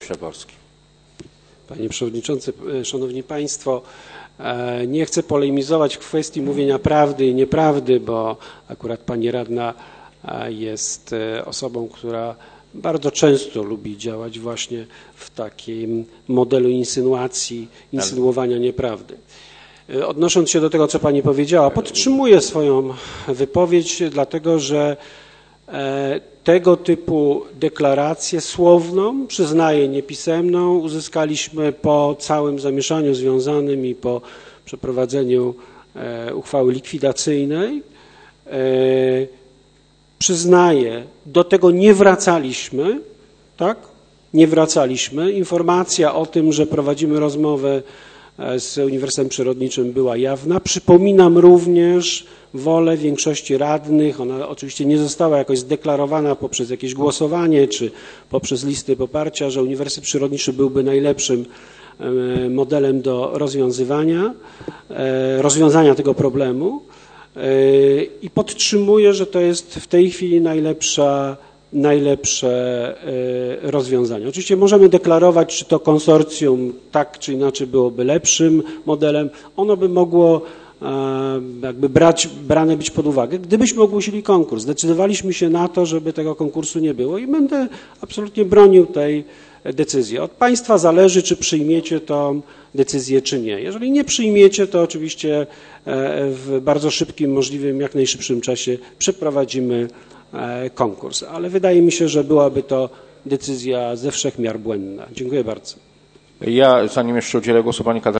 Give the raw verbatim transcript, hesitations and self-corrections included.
Przeworski. Panie Przewodniczący, Szanowni Państwo, nie chcę polemizować w kwestii mówienia prawdy i nieprawdy, bo akurat Pani Radna jest osobą, która bardzo często lubi działać właśnie w takim modelu insynuacji, insynuowania nieprawdy. Odnosząc się do tego, co Pani powiedziała, podtrzymuję swoją wypowiedź, dlatego że tego typu deklarację słowną, przyznaję niepisemną, uzyskaliśmy po całym zamieszaniu związanym i po przeprowadzeniu uchwały likwidacyjnej. Przyznaję, do tego nie wracaliśmy, tak? Nie wracaliśmy. Informacja o tym, że prowadzimy rozmowę z Uniwersytetem Przyrodniczym była jawna. Przypominam również wolę większości radnych. Ona oczywiście nie została jakoś zdeklarowana poprzez jakieś głosowanie czy poprzez listy poparcia, że Uniwersytet Przyrodniczy byłby najlepszym modelem do rozwiązywania, rozwiązania tego problemu i podtrzymuję, że to jest w tej chwili najlepsza najlepsze rozwiązanie. Oczywiście możemy deklarować, czy to konsorcjum tak czy inaczej byłoby lepszym modelem. Ono by mogło jakby brać, brane być pod uwagę, gdybyśmy ogłosili konkurs. Zdecydowaliśmy się na to, żeby tego konkursu nie było i będę absolutnie bronił tej decyzji. Od Państwa zależy, czy przyjmiecie tą decyzję, czy nie. Jeżeli nie przyjmiecie, to oczywiście w bardzo szybkim, możliwym, jak najszybszym czasie przeprowadzimy konkurs, ale wydaje mi się, że byłaby to decyzja ze wszech miar błędna. Dziękuję bardzo. Ja, zanim jeszcze udzielę głosu pani